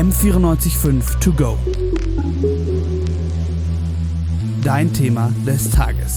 M94.5 To Go. Dein Thema des Tages.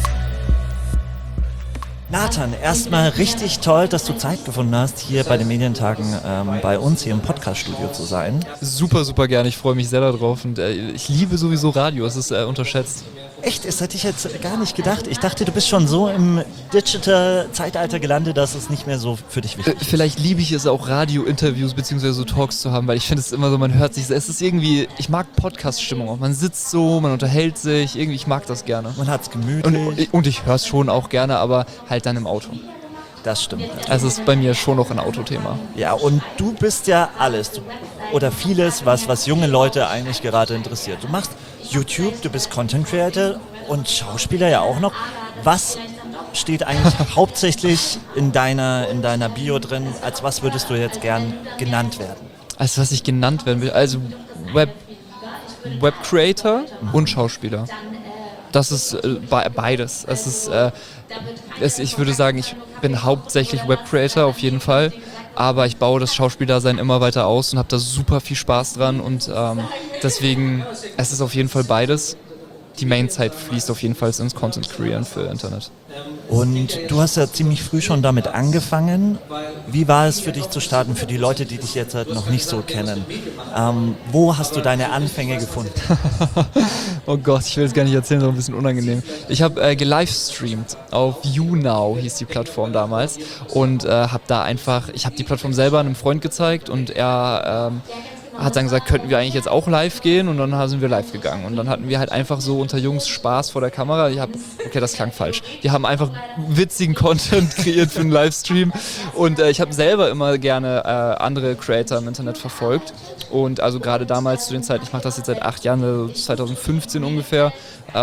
Nathan, erstmal richtig toll, dass du Zeit gefunden hast, hier bei den Medientagen bei uns hier im Podcast-Studio zu sein. Super, super gerne. Ich freue mich sehr darauf und ich liebe sowieso Radio. Es ist unterschätzt. Echt? Das hätte ich jetzt gar nicht gedacht. Ich dachte, du bist schon so im Digital-Zeitalter gelandet, dass es nicht mehr so für dich wichtig ist. Vielleicht liebe ich es auch, Radio-Interviews bzw. so Talks zu haben, weil ich finde es immer so, man hört sich, es ist irgendwie, ich mag Podcast-Stimmung auch. Man sitzt so, man unterhält sich, irgendwie, ich mag das gerne. Man hat es gemütlich. Und ich höre es schon auch gerne, aber halt dann im Auto. Das stimmt. Es ist bei mir schon noch ein Autothema. Ja, und du bist ja alles oder vieles, was junge Leute eigentlich gerade interessiert. Du machst YouTube, du bist Content Creator und Schauspieler ja auch noch. Was steht eigentlich hauptsächlich in deiner Bio drin? Als was würdest du jetzt gern genannt werden? Als was ich genannt werden will? Also Web Creator und Schauspieler. Das ist beides. Es ist, ich würde sagen, ich bin hauptsächlich Web Creator auf jeden Fall, aber ich baue das Schauspieldasein immer weiter aus und habe da super viel Spaß dran und deswegen, es ist auf jeden Fall beides. Die Mainzeit fließt auf jeden Fall ins Content Creation für Internet. Und du hast ja ziemlich früh schon damit angefangen. Wie war es für dich zu starten, für die Leute, die dich jetzt halt noch nicht so kennen? Wo hast du deine Anfänge gefunden? Oh Gott, ich will es gar nicht erzählen, so ein bisschen unangenehm. Ich habe gelivestreamt auf YouNow, hieß die Plattform damals. Und habe da einfach, ich habe die Plattform selber einem Freund gezeigt und er hat dann gesagt, könnten wir eigentlich jetzt auch live gehen, und dann sind wir live gegangen und dann hatten wir halt einfach so unter Jungs Spaß vor der Kamera. Okay, das klang falsch. Die haben einfach witzigen Content kreiert für einen Livestream und ich habe selber immer gerne andere Creator im Internet verfolgt und also gerade damals zu den Zeiten, ich mache das jetzt seit 8 Jahren, also 2015 ungefähr,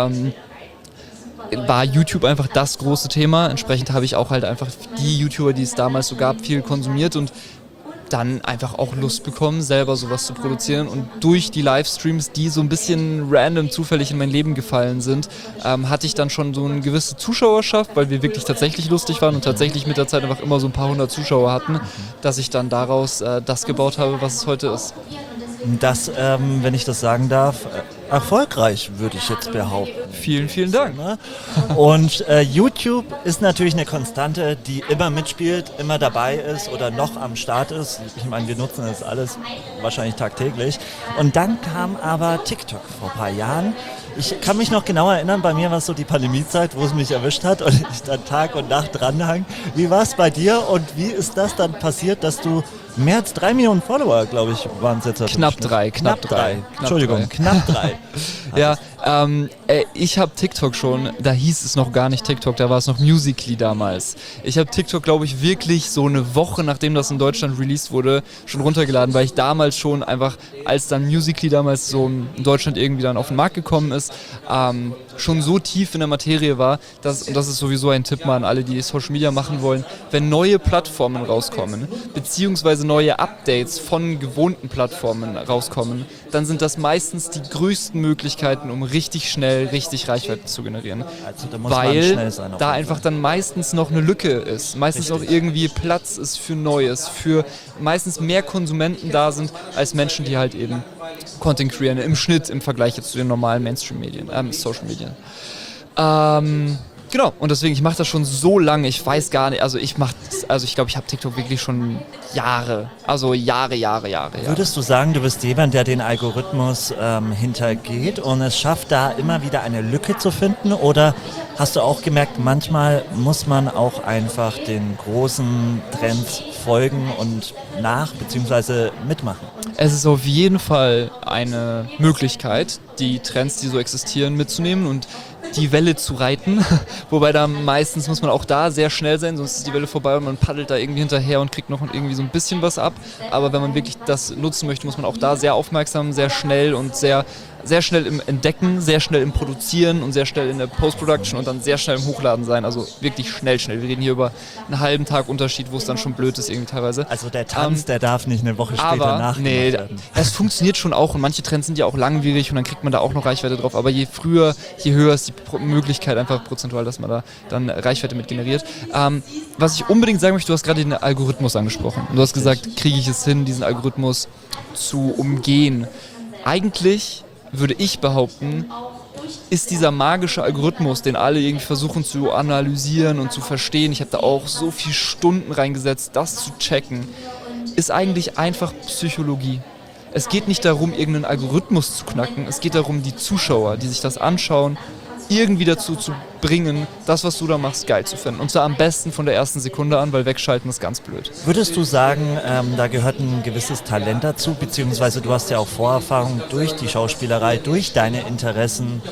war YouTube einfach das große Thema. Entsprechend habe ich auch halt einfach die YouTuber, die es damals so gab, viel konsumiert und dann einfach auch Lust bekommen, selber sowas zu produzieren, und durch die Livestreams, die so ein bisschen random, zufällig in mein Leben gefallen sind, hatte ich dann schon so eine gewisse Zuschauerschaft, weil wir wirklich tatsächlich lustig waren und tatsächlich mit der Zeit einfach immer so ein paar hundert Zuschauer hatten, dass ich dann daraus das gebaut habe, was es heute ist. Das, wenn ich das sagen darf, erfolgreich, würde ich jetzt behaupten. Vielen, vielen Dank. Und YouTube ist natürlich eine Konstante, die immer mitspielt, immer dabei ist oder noch am Start ist. Ich meine, wir nutzen das alles wahrscheinlich tagtäglich. Und dann kam aber TikTok vor ein paar Jahren. Ich kann mich noch genau erinnern, bei mir war es so die Pandemiezeit, wo es mich erwischt hat und ich dann Tag und Nacht dranhang. Wie war es bei dir und wie ist das dann passiert, dass du mehr als 3 Millionen Follower, glaube ich, waren es jetzt. Knapp drei. Entschuldigung, knapp 3. Ja, ich habe TikTok schon, da hieß es noch gar nicht TikTok, da war es noch Musical.ly damals. Ich habe TikTok, glaube ich, wirklich so eine Woche, nachdem das in Deutschland released wurde, schon runtergeladen, weil ich damals schon einfach, als dann Musical.ly damals so in Deutschland irgendwie dann auf den Markt gekommen ist, schon so tief in der Materie war, und das ist sowieso ein Tipp mal an alle, die Social Media machen wollen, wenn neue Plattformen rauskommen, beziehungsweise neue Updates von gewohnten Plattformen rauskommen, dann sind das meistens die größten Möglichkeiten, um richtig schnell, richtig Reichweite zu generieren. Also da muss man weil schnell sein, da einfach dann meistens noch eine Lücke ist, meistens auch irgendwie Platz ist für Neues, für meistens mehr Konsumenten da sind, als Menschen, die halt eben Content kreieren, im Schnitt im Vergleich jetzt zu den normalen Mainstream-Medien, Social Medien. Genau, und deswegen, ich mache das schon so lange, ich weiß gar nicht, ich glaube, ich habe TikTok wirklich schon Jahre. Würdest du sagen, du bist jemand, der den Algorithmus hintergeht und es schafft, da immer wieder eine Lücke zu finden? Oder hast du auch gemerkt, manchmal muss man auch einfach den großen Trends folgen und bzw. mitmachen? Es ist auf jeden Fall eine Möglichkeit, die Trends, die so existieren, mitzunehmen und die Welle zu reiten, wobei da meistens muss man auch da sehr schnell sein, sonst ist die Welle vorbei und man paddelt da irgendwie hinterher und kriegt noch irgendwie so ein bisschen was ab, aber wenn man wirklich das nutzen möchte, muss man auch da sehr aufmerksam, sehr schnell und sehr sehr schnell im Entdecken, sehr schnell im Produzieren und sehr schnell in der Post-Production und dann sehr schnell im Hochladen sein. Also wirklich schnell. Wir reden hier über einen halben Tag Unterschied, wo es dann schon blöd ist irgendwie teilweise. Also der Tanz, der darf nicht eine Woche später Aber nachgemacht werden. es funktioniert schon auch und manche Trends sind ja auch langwierig und dann kriegt man da auch noch Reichweite drauf. Aber je früher, je höher ist die Möglichkeit einfach prozentual, dass man da dann Reichweite mit generiert. Was ich unbedingt sagen möchte, du hast gerade den Algorithmus angesprochen. Und du hast gesagt, kriege ich es hin, diesen Algorithmus zu umgehen? Eigentlich würde ich behaupten, ist dieser magische Algorithmus, den alle irgendwie versuchen zu analysieren und zu verstehen, ich habe da auch so viele Stunden reingesetzt, das zu checken, ist eigentlich einfach Psychologie. Es geht nicht darum, irgendeinen Algorithmus zu knacken, es geht darum, die Zuschauer, die sich das anschauen, irgendwie dazu zu bringen, das, was du da machst, geil zu finden. Und zwar am besten von der ersten Sekunde an, weil wegschalten ist ganz blöd. Würdest du sagen, da gehört ein gewisses Talent dazu, beziehungsweise du hast ja auch Vorerfahrung durch die Schauspielerei, durch deine Interessen.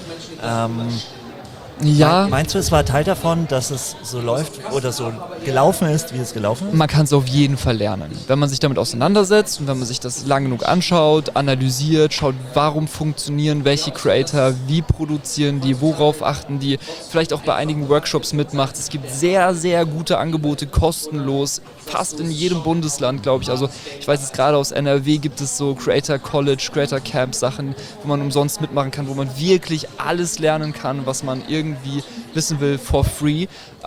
Ja. Meinst du, es war Teil davon, dass es so läuft oder so gelaufen ist, wie es gelaufen ist? Man kann es auf jeden Fall lernen. Wenn man sich damit auseinandersetzt und wenn man sich das lang genug anschaut, analysiert, schaut, warum funktionieren welche Creator, wie produzieren die, worauf achten die, vielleicht auch bei einigen Workshops mitmacht. Es gibt sehr, sehr gute Angebote, kostenlos, fast in jedem Bundesland, glaube ich. Also ich weiß jetzt gerade aus NRW gibt es so Creator College, Creator Camp Sachen, wo man umsonst mitmachen kann, wo man wirklich alles lernen kann, was man irgendwie wissen will, for free.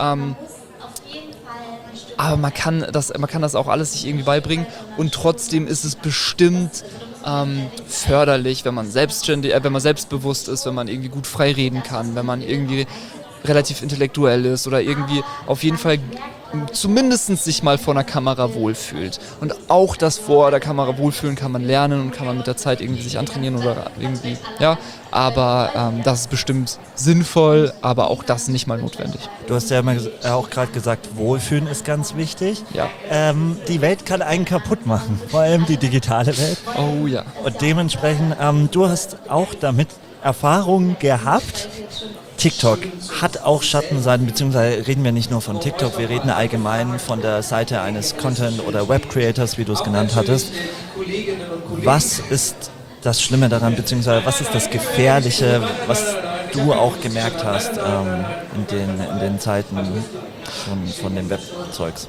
Aber man kann das auch alles sich irgendwie beibringen und trotzdem ist es bestimmt förderlich, wenn man selbstbewusst ist, wenn man irgendwie gut frei reden kann, wenn man irgendwie relativ intellektuell ist oder irgendwie auf jeden Fall zumindest sich mal vor einer Kamera wohlfühlt. Und auch das vor der Kamera wohlfühlen kann man lernen und kann man mit der Zeit irgendwie sich antrainieren oder irgendwie, ja. Aber das ist bestimmt sinnvoll, aber auch das nicht mal notwendig. Du hast ja immer auch gerade gesagt, Wohlfühlen ist ganz wichtig. Ja. Die Welt kann einen kaputt machen, vor allem die digitale Welt. Oh ja. Und dementsprechend, du hast auch damit Erfahrungen gehabt. TikTok hat auch Schattenseiten, beziehungsweise reden wir nicht nur von TikTok, wir reden allgemein von der Seite eines Content- oder Web-Creators, wie du es genannt hattest. Was ist das Schlimme daran, beziehungsweise was ist das Gefährliche, was du auch gemerkt hast in den Zeiten von dem Webzeugs?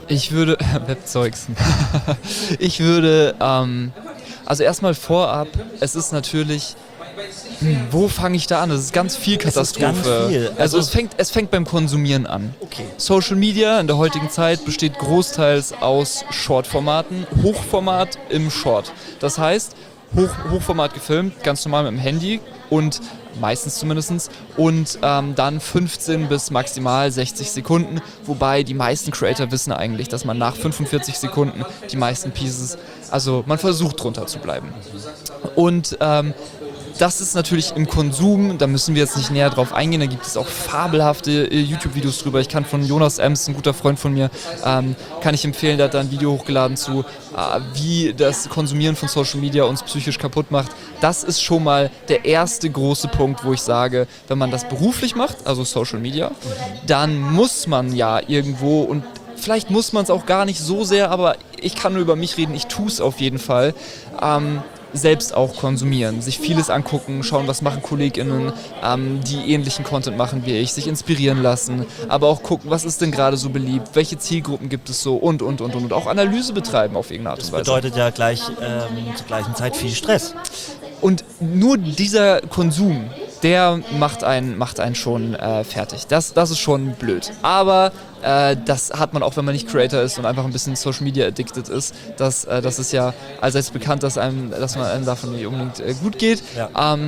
Also erstmal vorab, es ist natürlich... Wo fange ich da an? Das ist ganz viel Katastrophe. Ganz viel. Also es fängt beim Konsumieren an. Okay. Social Media in der heutigen Zeit besteht großteils aus Short-Formaten, Hochformat im Short. Das heißt, Hochformat gefilmt, ganz normal mit dem Handy und meistens zumindest und dann 15 bis maximal 60 Sekunden, wobei die meisten Creator wissen eigentlich, dass man nach 45 Sekunden die meisten Pieces, also man versucht drunter zu bleiben. Und das ist natürlich im Konsum, da müssen wir jetzt nicht näher drauf eingehen, da gibt es auch fabelhafte YouTube-Videos drüber. Ich kann von Jonas Ems, ein guter Freund von mir, kann ich empfehlen, der hat da ein Video hochgeladen zu, wie das Konsumieren von Social Media uns psychisch kaputt macht. Das ist schon mal der erste große Punkt, wo ich sage, wenn man das beruflich macht, also Social Media, dann muss man ja irgendwo, und vielleicht muss man es auch gar nicht so sehr, aber ich kann nur über mich reden, ich tue es auf jeden Fall, selbst auch konsumieren, sich vieles angucken, schauen, was machen KollegInnen, die ähnlichen Content machen wie ich, sich inspirieren lassen, aber auch gucken, was ist denn gerade so beliebt, welche Zielgruppen gibt es so und auch Analyse betreiben auf irgendeine Art und Weise. Das bedeutet ja gleich zur gleichen Zeit viel Stress. Und nur dieser Konsum, der macht einen schon fertig. Das ist schon blöd. Aber das hat man auch, wenn man nicht Creator ist und einfach ein bisschen Social Media addicted ist. Das ist ja allseits bekannt, dass man einem davon nicht unbedingt gut geht. Ja.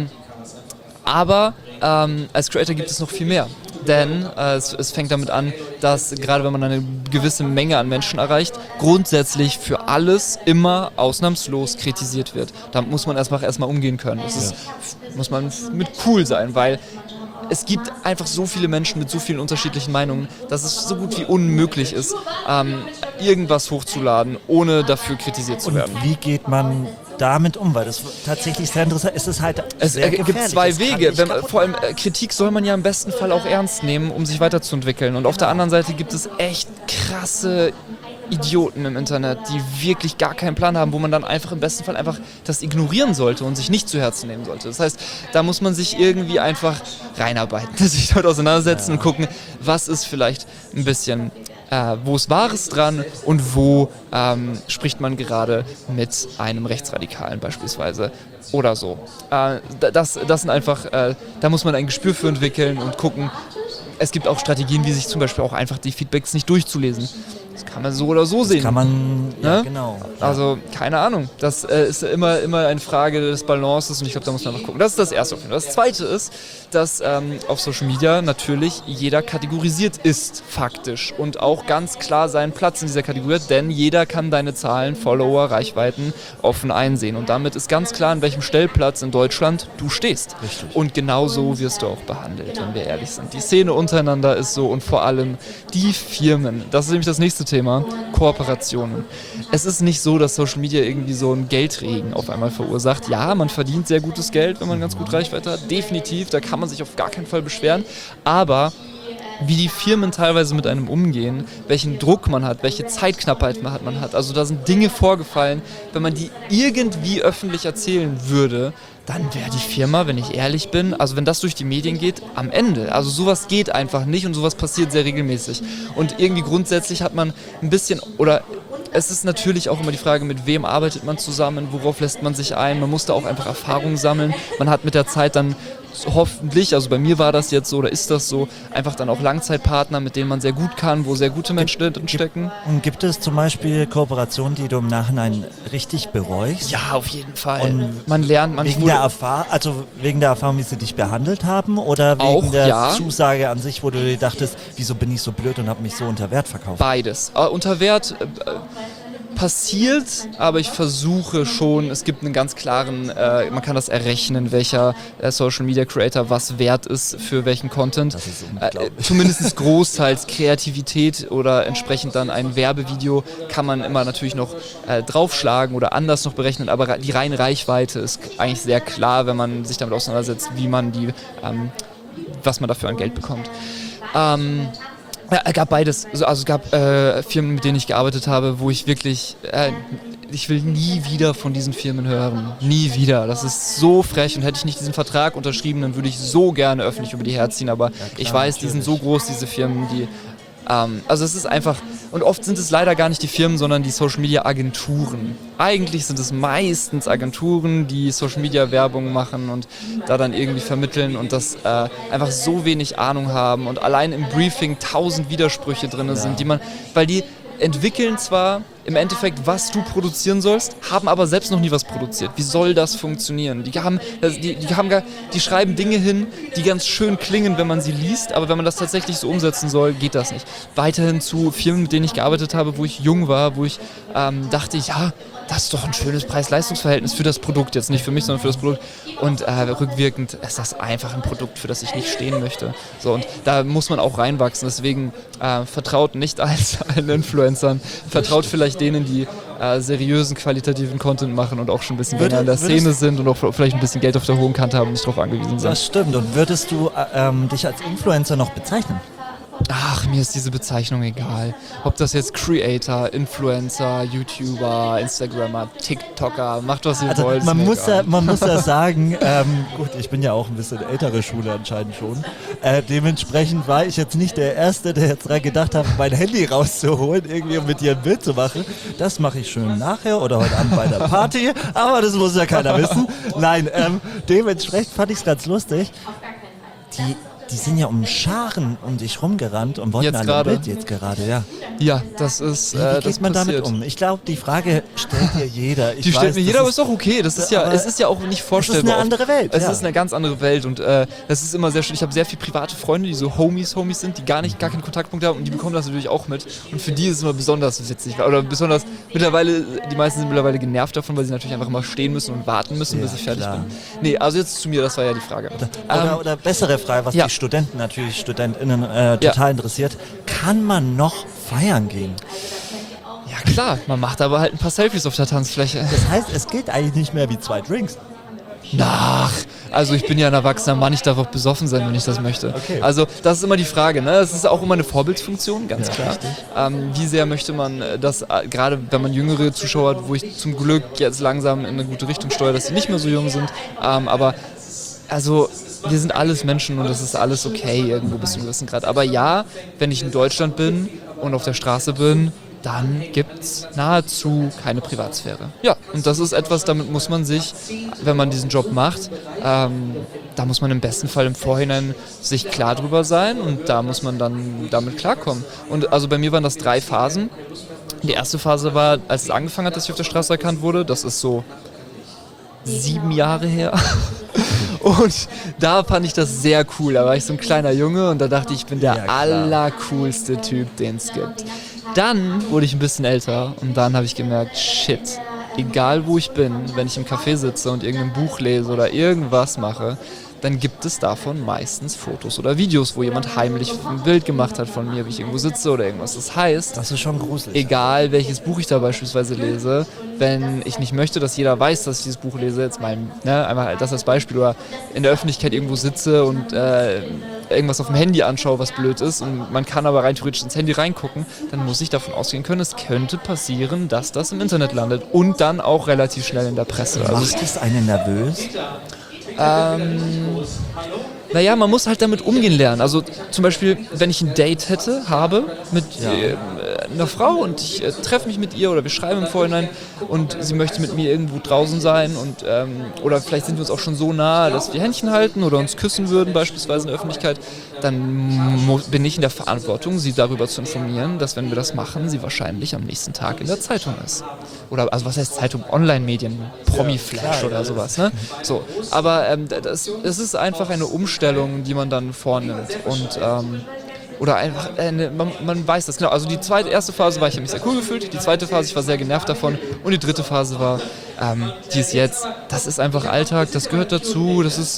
Aber als Creator gibt es noch viel mehr. Denn es fängt damit an, dass gerade wenn man eine gewisse Menge an Menschen erreicht, grundsätzlich für alles immer ausnahmslos kritisiert wird. Damit muss man erstmal umgehen können. Muss man mit cool sein, weil es gibt einfach so viele Menschen mit so vielen unterschiedlichen Meinungen, dass es so gut wie unmöglich ist, irgendwas hochzuladen, ohne dafür kritisiert zu werden. Und wie geht man damit um? Weil das tatsächlich sehr interessant ist. Es gibt zwei Wege. Vor allem Kritik soll man ja im besten Fall auch ernst nehmen, um sich weiterzuentwickeln. Und auf der anderen Seite gibt es echt krasse Idioten im Internet, die wirklich gar keinen Plan haben, wo man dann einfach im besten Fall einfach das ignorieren sollte und sich nicht zu Herzen nehmen sollte. Das heißt, da muss man sich irgendwie einfach reinarbeiten, sich damit auseinandersetzen und gucken, was ist vielleicht ein bisschen, wo ist Wahres dran und wo spricht man gerade mit einem Rechtsradikalen beispielsweise oder so. Das sind einfach, da muss man ein Gespür für entwickeln und gucken. Es gibt auch Strategien, wie sich zum Beispiel auch einfach die Feedbacks nicht durchzulesen. Das kann man so oder so sehen. Kann man, ja, ne? genau. Ja. Also, keine Ahnung. Das ist immer eine Frage des Balances und ich glaube, da muss man einfach gucken. Das ist das Erste. Das Zweite ist, dass auf Social Media natürlich jeder kategorisiert ist, faktisch. Und auch ganz klar seinen Platz in dieser Kategorie hat, denn jeder kann deine Zahlen, Follower, Reichweiten offen einsehen. Und damit ist ganz klar, an welchem Stellplatz in Deutschland du stehst. Richtig. Und genau so wirst du auch behandelt, wenn wir ehrlich sind. Die Szene untereinander ist so und vor allem die Firmen. Das ist nämlich das nächste Thema, Kooperationen. Es ist nicht so, dass Social Media irgendwie so einen Geldregen auf einmal verursacht. Ja, man verdient sehr gutes Geld, wenn man ganz gut Reichweite hat. Definitiv, da kann man sich auf gar keinen Fall beschweren. Aber wie die Firmen teilweise mit einem umgehen, welchen Druck man hat, welche Zeitknappheit man hat. Also da sind Dinge vorgefallen, wenn man die irgendwie öffentlich erzählen würde, dann wäre die Firma, wenn ich ehrlich bin, also wenn das durch die Medien geht, am Ende. Also sowas geht einfach nicht und sowas passiert sehr regelmäßig. Und irgendwie grundsätzlich hat man ein bisschen, oder es ist natürlich auch immer die Frage, mit wem arbeitet man zusammen, worauf lässt man sich ein. Man muss da auch einfach Erfahrungen sammeln. Man hat mit der Zeit dann hoffentlich, also bei mir war das jetzt so oder ist das so, einfach dann auch Langzeitpartner, mit denen man sehr gut kann, wo sehr gute Menschen drin stecken. Und gibt es zum Beispiel Kooperationen, die du im Nachhinein richtig bereust? Ja, auf jeden Fall. Und man lernt, wegen der Erfahrung, wie sie dich behandelt haben oder wegen auch, der ja. Zusage an sich, wo du dir dachtest, wieso bin ich so blöd und habe mich so unter Wert verkauft? Beides. Unter Wert passiert, aber ich versuche schon, es gibt einen ganz klaren, man kann das errechnen, welcher Social Media Creator was wert ist für welchen Content. Das ist unglaublich. Zumindest großteils Kreativität oder entsprechend dann ein Werbevideo kann man immer natürlich noch draufschlagen oder anders noch berechnen, aber die reine Reichweite ist eigentlich sehr klar, wenn man sich damit auseinandersetzt, wie man was man dafür an Geld bekommt. Ja, es gab beides. Also es gab Firmen, mit denen ich gearbeitet habe, wo ich wirklich, ich will nie wieder von diesen Firmen hören. Nie wieder. Das ist so frech und hätte ich nicht diesen Vertrag unterschrieben, dann würde ich so gerne öffentlich über die herziehen. Aber ja, klar, ich weiß, die sind so groß, diese Firmen, die... also es ist einfach, und oft sind es leider gar nicht die Firmen, sondern die Social Media Agenturen. Eigentlich sind es meistens Agenturen, die Social Media Werbung machen und da dann irgendwie vermitteln und das einfach so wenig Ahnung haben und allein im Briefing 1000 Widersprüche drin sind, weil die entwickeln zwar im Endeffekt, was du produzieren sollst, haben aber selbst noch nie was produziert. Wie soll das funktionieren? Die schreiben Dinge hin, die ganz schön klingen, wenn man sie liest, aber wenn man das tatsächlich so umsetzen soll, geht das nicht. Weiterhin zu Firmen, mit denen ich gearbeitet habe, wo ich jung war, wo ich dachte, ja, das ist doch ein schönes Preis-Leistungs-Verhältnis für das Produkt, jetzt nicht für mich, sondern für das Produkt. Und rückwirkend ist das einfach ein Produkt, für das ich nicht stehen möchte. So, und da muss man auch reinwachsen. Deswegen vertraut nicht allen Influencern, vertraut vielleicht denen, die seriösen, qualitativen Content machen und auch schon ein bisschen länger in der Szene sind und auch vielleicht ein bisschen Geld auf der hohen Kante haben und nicht darauf angewiesen sind. Das stimmt. Und würdest du dich als Influencer noch bezeichnen? Ach, mir ist diese Bezeichnung egal. Ob das jetzt Creator, Influencer, YouTuber, Instagrammer, TikToker, macht was ihr wollt. Man muss ja sagen, gut, ich bin ja auch ein bisschen ältere Schule anscheinend schon. Dementsprechend war ich jetzt nicht der Erste, der jetzt dran gedacht hat, mein Handy rauszuholen, irgendwie um mit dir ein Bild zu machen. Das mache ich schön nachher oder heute Abend bei der Party, aber das muss ja keiner wissen. Nein, dementsprechend fand ich es ganz lustig. Die sind ja um Scharen um dich rumgerannt und wollten ein Bild jetzt gerade, ja. Ja, das ist Wie geht man damit um? Ich glaube, die Frage stellt dir jeder. Die stellt mir jeder, aber ist doch okay. Das ist ja, es ist ja auch nicht vorstellbar. Es ist eine andere Welt. Es ist eine ganz andere Welt und das ist immer sehr schön. Ich habe sehr viele private Freunde, die so Homies sind, die gar keinen Kontaktpunkt haben und die bekommen das natürlich auch mit. Und für die ist es immer besonders witzig. Oder besonders die meisten sind mittlerweile genervt davon, weil sie natürlich einfach immer stehen müssen und warten müssen, bis ich fertig bin. Nee, also jetzt zu mir, das war ja die Frage. Oder bessere Frage, was die StudentInnen total interessiert. Kann man noch feiern gehen? Ja klar, man macht aber halt ein paar Selfies auf der Tanzfläche. Das heißt, es geht eigentlich nicht mehr wie 2 Drinks. Also ich bin ja ein erwachsener Mann, ich darf auch besoffen sein, wenn ich das möchte. Okay. Also das ist immer die Frage, ne? Das ist auch immer eine Vorbildsfunktion, ganz klar. Wie sehr möchte man das, gerade wenn man jüngere Zuschauer hat, wo ich zum Glück jetzt langsam in eine gute Richtung steuere, dass sie nicht mehr so jung sind, aber also wir sind alles Menschen und das ist alles okay irgendwo bis zu einem gewissen Grad. Aber ja, wenn ich in Deutschland bin und auf der Straße bin, dann gibt es nahezu keine Privatsphäre. Ja, und das ist etwas, damit muss man sich, wenn man diesen Job macht, da muss man im besten Fall im Vorhinein sich klar drüber sein und da muss man dann damit klarkommen. Und also bei mir waren das 3 Phasen. Die erste Phase war, als es angefangen hat, dass ich auf der Straße erkannt wurde. Das ist so 7 Jahre her. Und da fand ich das sehr cool. Da war ich so ein kleiner Junge und da dachte ich, ich bin der allercoolste Typ, den es gibt. Dann wurde ich ein bisschen älter und dann habe ich gemerkt, shit, egal wo ich bin, wenn ich im Café sitze und irgendein Buch lese oder irgendwas mache, dann gibt es davon meistens Fotos oder Videos, wo jemand heimlich ein Bild gemacht hat von mir, wie ich irgendwo sitze oder irgendwas. Das heißt, Das ist schon gruselig. egal welches Buch ich da beispielsweise lese, wenn ich nicht möchte, dass jeder weiß, dass ich dieses Buch lese, jetzt einmal das als Beispiel, oder in der Öffentlichkeit irgendwo sitze und irgendwas auf dem Handy anschaue, was blöd ist und man kann aber rein theoretisch ins Handy reingucken, dann muss ich davon ausgehen können, es könnte passieren, dass das im Internet landet und dann auch relativ schnell in der Presse. Macht es einen nervös? Naja, man muss halt damit umgehen lernen. Also zum Beispiel, wenn ich ein Date habe mit einer Frau und ich treffe mich mit ihr oder wir schreiben im Vorhinein und sie möchte mit mir irgendwo draußen sein und oder vielleicht sind wir uns auch schon so nah, dass wir Händchen halten oder uns küssen würden, beispielsweise in der Öffentlichkeit, dann bin ich in der Verantwortung, sie darüber zu informieren, dass wenn wir das machen, sie wahrscheinlich am nächsten Tag in der Zeitung ist. Oder, also was heißt Zeitung? Online-Medien, Promi-Flash oder sowas. Ne? So, aber es ist einfach eine Umstellung, die man dann vornimmt und oder einfach, man weiß das, genau. Also die erste Phase war, ich habe mich sehr cool gefühlt, die zweite Phase, ich war sehr genervt davon und die dritte Phase war, die ist jetzt, das ist einfach Alltag, das gehört dazu, das ist,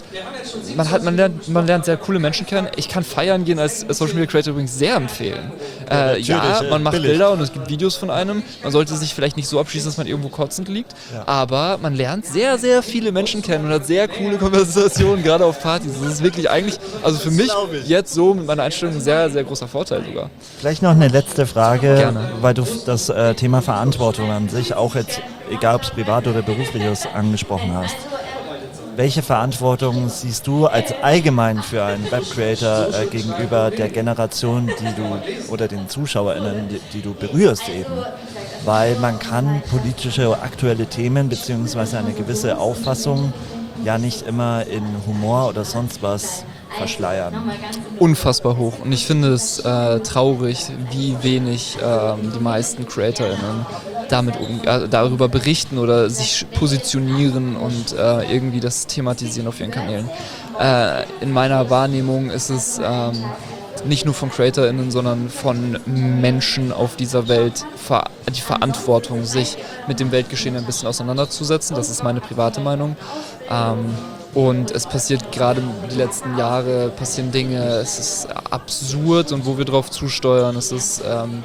man lernt sehr coole Menschen kennen. Ich kann feiern gehen als Social Media Creator übrigens sehr empfehlen. Man macht billig. Bilder und es gibt Videos von einem, man sollte sich vielleicht nicht so abschließen, dass man irgendwo kotzend liegt, aber man lernt sehr, sehr viele Menschen kennen und hat sehr coole Konversationen, gerade auf Partys. Das ist wirklich eigentlich, also für mich jetzt so mit meiner Einstellung ein sehr, sehr großer Vorteil sogar. Vielleicht noch eine letzte Frage, Gerne. weil du das Thema Verantwortung an sich auch jetzt, egal ob es privat oder beruflich ist, angesprochen hast. Welche Verantwortung siehst du als allgemein für einen Webcreator gegenüber der Generation, die du oder den ZuschauerInnen, die du berührst eben? Weil man kann politische oder aktuelle Themen beziehungsweise eine gewisse Auffassung ja nicht immer in Humor oder sonst was verschleiern. Unfassbar hoch. Und ich finde es traurig, wie wenig die meisten CreatorInnen darüber berichten oder sich positionieren und irgendwie das thematisieren auf ihren Kanälen. In meiner Wahrnehmung ist es nicht nur von CreatorInnen, sondern von Menschen auf dieser Welt die Verantwortung, sich mit dem Weltgeschehen ein bisschen auseinanderzusetzen. Das ist meine private Meinung. Und es passiert gerade die letzten Jahre, passieren Dinge, es ist absurd und wo wir drauf zusteuern, es ist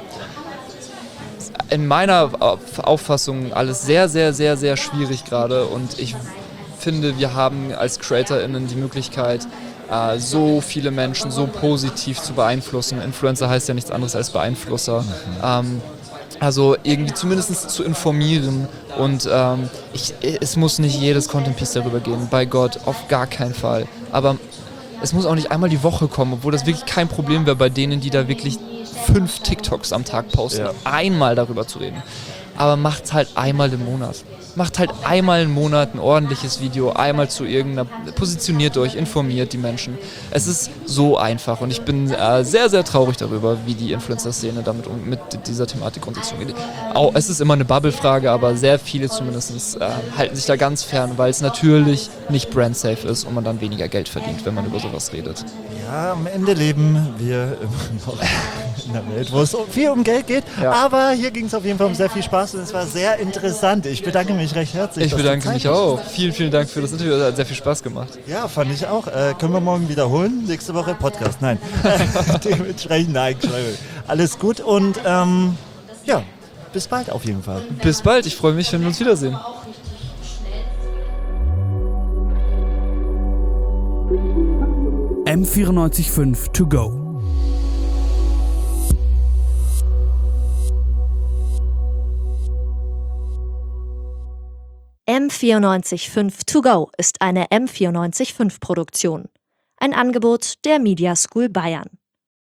in meiner Auffassung alles sehr, sehr, sehr, sehr schwierig gerade und ich finde, wir haben als CreatorInnen die Möglichkeit, so viele Menschen so positiv zu beeinflussen. Influencer heißt ja nichts anderes als Beeinflusser. Also irgendwie zumindest zu informieren und es muss nicht jedes Content-Piece darüber gehen, bei Gott, auf gar keinen Fall. Aber es muss auch nicht einmal die Woche kommen, obwohl das wirklich kein Problem wäre bei denen, die da wirklich 5 TikToks am Tag posten, einmal darüber zu reden. Aber macht's halt einmal im Monat. Macht halt einmal im Monat ein ordentliches Video, einmal zu irgendeiner, positioniert euch, informiert die Menschen. Es ist so einfach und ich bin sehr, sehr traurig darüber, wie die Influencer-Szene damit mit dieser Thematik um sich umgeht. Es ist immer eine Bubble-Frage, aber sehr viele zumindest halten sich da ganz fern, weil es natürlich nicht brand-safe ist und man dann weniger Geld verdient, wenn man über sowas redet. Ja, am Ende leben wir immer noch in einer Welt, wo es viel um Geld geht, aber hier ging es auf jeden Fall um sehr viel Spaß und es war sehr interessant. Ich bedanke mich recht herzlich. Ich bedanke mich auch. Vielen, vielen Dank für das Interview. Es hat sehr viel Spaß gemacht. Ja, fand ich auch. Können wir morgen wiederholen? Nächste Woche Podcast. Nein. Dementsprechend nein. Alles gut und bis bald auf jeden Fall. Bis bald. Ich freue mich, wenn wir uns wiedersehen. M945 To Go. M945 To Go ist eine M945-Produktion. Ein Angebot der Media School Bayern.